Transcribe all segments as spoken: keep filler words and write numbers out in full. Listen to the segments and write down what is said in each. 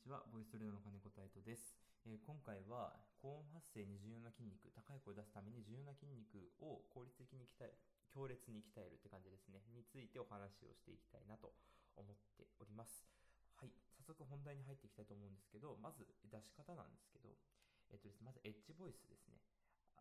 は、ボイストレーナーの金子太斗です、えー今回は高音発声に重要な筋肉、高い声を出すために重要な筋肉を効率的に鍛える、強烈に鍛えるって感じですね、についてお話をしていきたいなと思っております。はい、早速本題に入っていきたいと思うんですけど、まず出し方なんですけど、えっとですね、まずエッジボイスですね。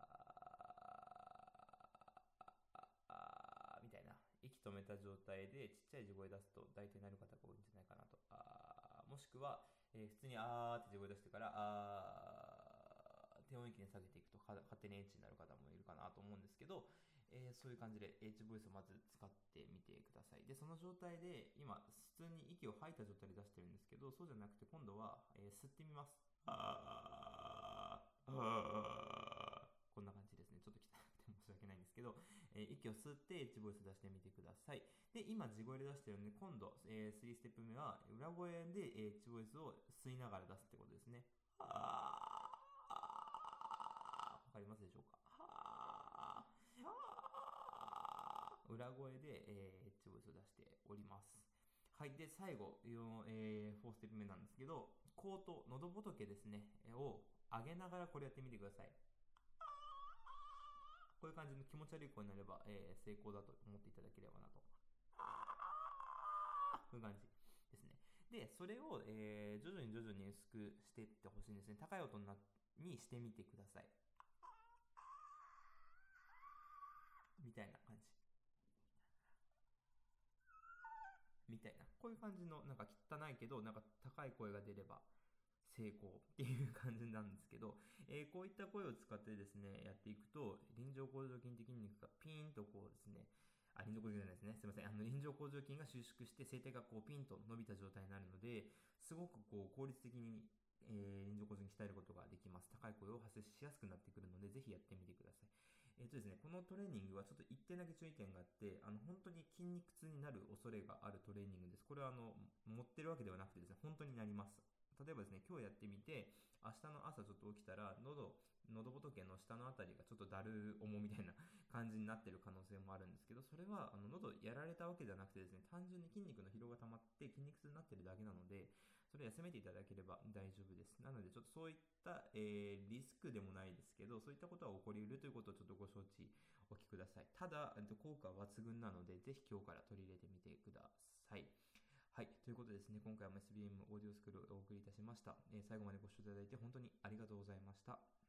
あーみたいな息止めた状態でちっちゃい地声出すと大体なる方が多いんじゃないかなと。あーもしくは、えー普通にあーって地声出してからあー低音域に下げていくとか勝手にエッチになる方もいるかなと思うんですけど、えーそういう感じでエッジボイスをまず使ってみてください。でその状態で今普通に息を吐いた状態で出してるんですけど、そうじゃなくて今度は、えー吸ってみます。あーあーこんな感じですね。ちょっと汚くて申し訳ないんですけど、えー息を吸ってエッジボイス出してみてください。で、今、地声で出してるので、今度、えー、さんステップ目は、裏声でエッジボイスを吸いながら出すってことですね。あーわかりますでしょうか？あーあー裏声で、えー、エッジボイスを出しております。はい。で、最後、よえー、よんステップ目なんですけど、口頭、喉仏ですね、を上げながらこれやってみてください。こういう感じの気持ち悪い声になれば、えー成功だと思っていただければなと。こういう感じですね。で、それを、えー徐々に徐々に薄くしていってほしいんですね。高い音なにしてみてください。みたいな感じ。みたいな。こういう感じの、なんか汚いけど、なんか高い声が出れば成功っていう感じなんですけど、えーこういった声を使ってですね、やっていくと、臨場向上筋的筋肉がピーンとこうですね、あ、臨場向上筋じゃないですね。すいません。あの、臨場向上筋が収縮して、声帯がこうピンと伸びた状態になるので、すごくこう効率的に、えー、臨場向上筋鍛えることができます。高い声を発生しやすくなってくるので、ぜひやってみてください。えっ、とですね、このトレーニングはちょっと一点だけ注意点があって、あの、本当に筋肉痛になる恐れがあるトレーニングです。これはあの、持ってるわけではなくてですね、本当になります。例えばですね、今日やってみて、明日の朝ちょっと起きたら、喉、喉仏の下のあたりがちょっとだる重みたいな感じになってる可能性もあるんですけど、それは、あの、喉やられたわけではなくてですね、単純に筋肉の疲労が溜まって筋肉痛になってるだけなので、それを休めていただければ大丈夫です。なので、ちょっとそういった、えー、リスクでもないですけど、そういったことは起こり得るということをちょっとご承知おきください。ただ、効果は抜群なので、ぜひ今日から取り入れてみてください。はい。ということでですね、今回も エスビーエム オーディオスクールをお送りいたしました。えー最後までご視聴いただいて本当にありがとうございました。